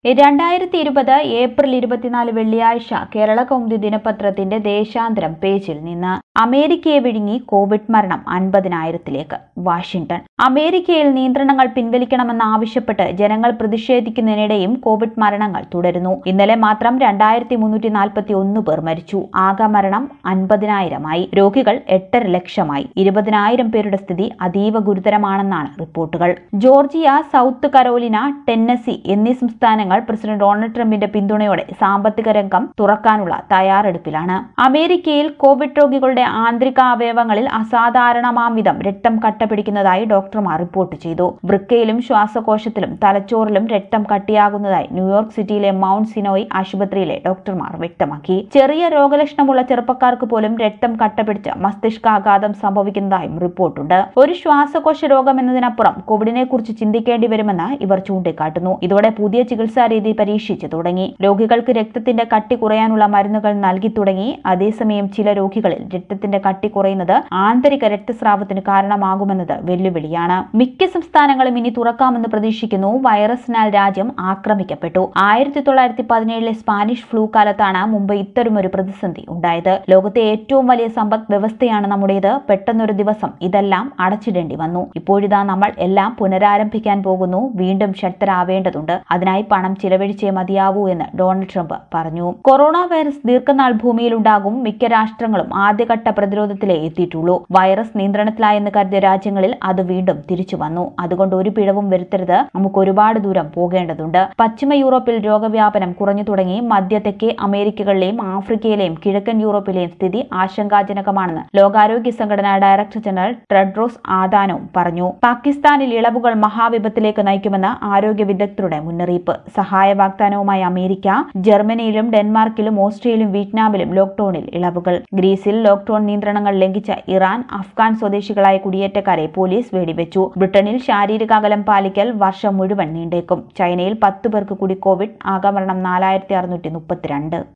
2020 April 24 വെള്ളിയാഴ്ച കേരള കൗമുദി ദിനപത്രത്തിന്റെ ദേശാന്തരം പേജിൽ നിന്ന് അമേരിക്കയെ വിഴുങ്ങി കോവിഡ് മരണം 50,000-ലേക്ക്. വാഷിംഗ്ടൺ. അമേരിക്കയിൽ നിയന്ത്രണങ്ങൾ പിൻവലിക്കണമെന്നാവശ്യപ്പെട്ട് ജനങ്ങൾ പ്രതിഷേധിക്കുന്നതിനിടെയും കോവിഡ് മരണങ്ങൾ തുടരുന്നു. ഇന്നലെ മാത്രം 2341 പേർ മരിച്ചു. ആകെ മരണം 50,000-ആയി. രോഗികൾ 8.5 ലക്ഷമായി. 20,000 പേരുടെ സ്ഥിതി അതീവ ഗുരുതരമാണെന്നാണ് റിപ്പോർട്ടുകൾ. ജോർജിയ, സൗത്ത് കരോലിന, ടെന്നസി എന്നീ സംസ്ഥാനങ്ങൾ പ്രസിഡന്റ് ഡൊണാൾഡ് ട്രംപിന്റെ പിന്തുണയോടെ സാമ്പത്തിക രംഗം തുറക്കാനുള്ള തയ്യാറെടുപ്പിലാണ്. അമേരിക്കയിൽ കോവിഡ് രോഗികളുടെ ആന്തരിക അവയവങ്ങളിൽ അസാധാരണമാം വിധം രക്തം കട്ടപിടിക്കുന്നതായി ഡോക്ടർമാർ റിപ്പോർട്ട് ചെയ്തു. വൃക്കയിലും ശ്വാസകോശത്തിലും തലച്ചോറിലും രക്തം കട്ടിയാകുന്നതായി ന്യൂയോർക്ക് സിറ്റിയിലെ മൗണ്ട് സിനോയ് ആശുപത്രിയിലെ ഡോക്ടർമാർ വ്യക്തമാക്കി. ചെറിയ രോഗലക്ഷണമുള്ള ചെറുപ്പക്കാർക്ക് പോലും രക്തം കട്ടപിടിച്ച് മസ്തിഷ്കാഘാതം സംഭവിക്കുന്നതായും റിപ്പോർട്ടുണ്ട്. ഒരു ശ്വാസകോശ രോഗം എന്നതിനപ്പുറം കോവിഡിനെ കുറിച്ച് ചിന്തിക്കേണ്ടി വരുമെന്ന് ഇവർ ചൂണ്ടിക്കാട്ടുന്നു. ഇതോടെ പുതിയ ചികിത്സാ രീതി പരീക്ഷിച്ചു തുടങ്ങി. രോഗികൾക്ക് രക്തത്തിന്റെ കട്ടി കുറയാനുള്ള മരുന്നുകൾ നൽകി തുടങ്ങി. അതേസമയം ചില രോഗികളിൽ രക്തത്തിന്റെ കട്ടി കുറയുന്നത് ആന്തരിക രക്തസ്രാവത്തിന് കാരണമാകുമെന്നത് വെല്ലുവിളിയാണ്. മിക്ക സംസ്ഥാനങ്ങളും ഇനി തുറക്കാമെന്ന് പ്രതീക്ഷിക്കുന്നു. വൈറസിനാൽ രാജ്യം ആക്രമിക്കപ്പെട്ടു. 1917 സ്പാനിഷ് ഫ്ലൂ കാലത്താണ് മുമ്പ് ഇത്തരമൊരു പ്രതിസന്ധി ഉണ്ടായത്. ലോകത്തെ ഏറ്റവും വലിയ സമ്പദ് വ്യവസ്ഥയാണ് നമ്മുടേത്. പെട്ടെന്നൊരു ദിവസം ഇതെല്ലാം അടച്ചിടേണ്ടി വന്നു. ഇപ്പോഴിതാ നമ്മൾ എല്ലാം പുനരാരംഭിക്കാൻ പോകുന്നു. വീണ്ടും ശക്തരാവേണ്ടതുണ്ട്. അതിനായി പണം ചിലവഴിച്ചേ മതിയാവൂ എന്ന് ഡൊണാൾഡ് ട്രംപ് പറഞ്ഞു. കൊറോണ വൈറസ് ദീർഘനാൾ ഭൂമിയിലുണ്ടാകും. മിക്ക രാഷ്ട്രങ്ങളും ആദ്യഘട്ട പ്രതിരോധത്തിലേ എത്തിയിട്ടുള്ളൂ. വൈറസ് നിയന്ത്രണത്തിലായെന്ന് കരുതിയ രാജ്യങ്ങളിൽ അത് വീണ്ടും തിരിച്ചു വന്നു. അതുകൊണ്ട് ഒരു പിഴവും വരുത്തരുത്. നമുക്ക് ഒരുപാട് ദൂരം പോകേണ്ടതുണ്ട്. പശ്ചിമ യൂറോപ്പിൽ രോഗവ്യാപനം കുറഞ്ഞു തുടങ്ങി. മധ്യ തെക്കേ അമേരിക്കകളിലെയും ആഫ്രിക്കയിലെയും കിഴക്കൻ യൂറോപ്പിലെയും സ്ഥിതി ആശങ്കാജനകമാണെന്ന് ലോകാരോഗ്യ സംഘടന ഡയറക്ടർ ജനറൽ ടെഡ്രോസ് ആധാനോം പറഞ്ഞു. പാകിസ്ഥാനിൽ ഇളവുകൾ മഹാവിപത്തിലേക്ക് നയിക്കുമെന്ന് ആരോഗ്യ വിദഗ്ധരുടെ മുന്നറിയിപ്പ്. സഹായ വാഗ്ദാനവുമായി അമേരിക്ക. ജർമ്മനിയിലും ഡെൻമാർക്കിലും ഓസ്ട്രേലിയയിലും വിയറ്റ്നാമിലും ലോക്ഡൌണിൽ ഇളവുകൾ. ഗ്രീസിൽ ലോക്ഡൌൺ നിയന്ത്രണങ്ങൾ ലംഘിച്ച ഇറാൻ, അഫ്ഗാൻ സ്വദേശികളായ കുടിയേറ്റക്കാരെ പോലീസ് വെടിവെച്ചു. ബ്രിട്ടനിൽ ശാരീരിക അകലം പാലിക്കൽ വർഷം മുഴുവൻ നീണ്ടേക്കും. ചൈനയിൽ 10 പേർക്ക് കൂടി കോവിഡ്. ആകെ മരണം 4,632.